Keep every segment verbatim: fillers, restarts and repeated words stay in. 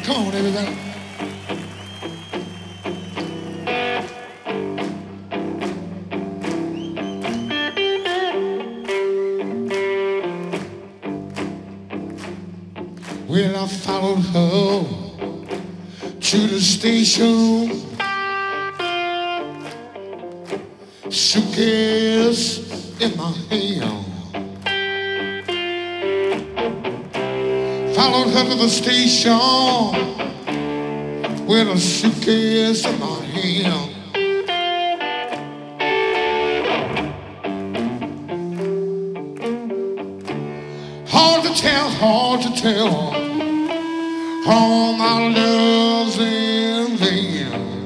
Come on, everybody. Well, I followed her to the station, suitcase in my hand. Followed her to the station with a suitcase in my hand. Hard to tell, hard to tell, all my love's in vain.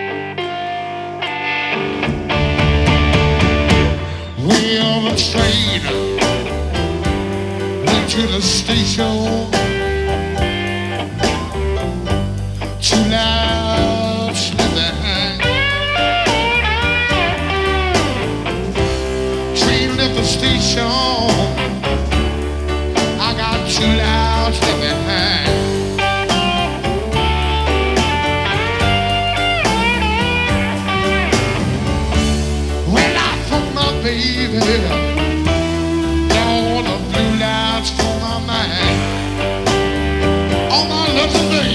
Well, the train went to the station, too loud, slip behind. Train left the station, I got too loud, slip behind. When I found my baby, all the blue lights for my mind, all my love today.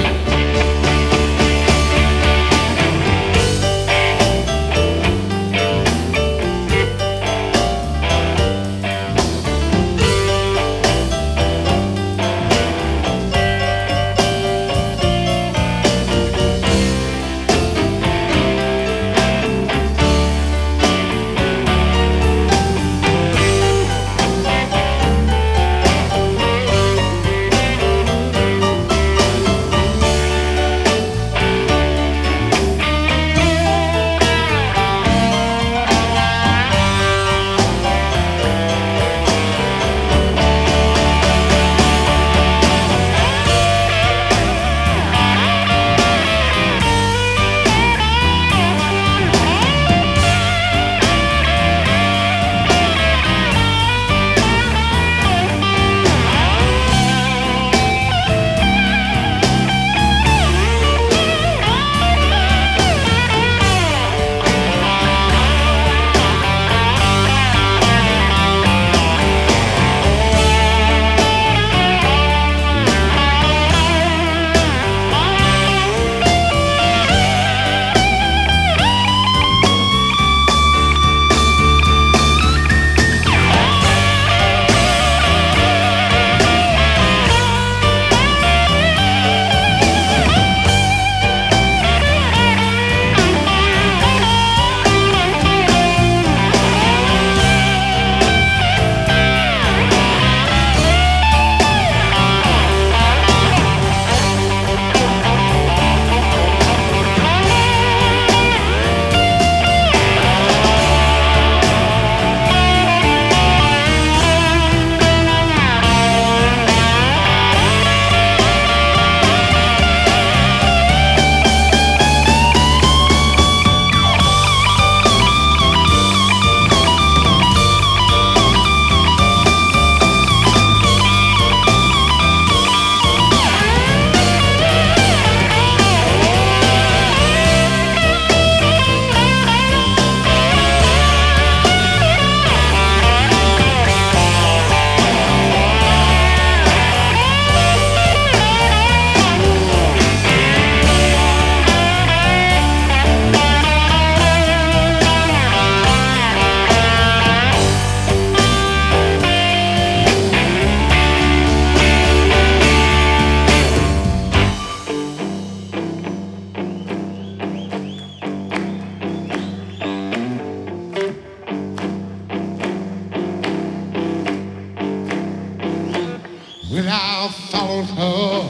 When I followed her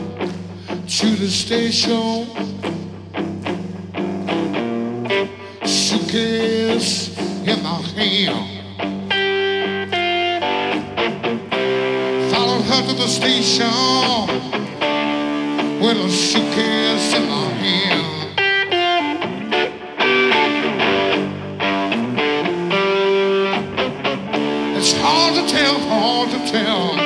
to the station, suitcase in my hand. Followed her to the station with a suitcase in my hand. It's hard to tell, hard to tell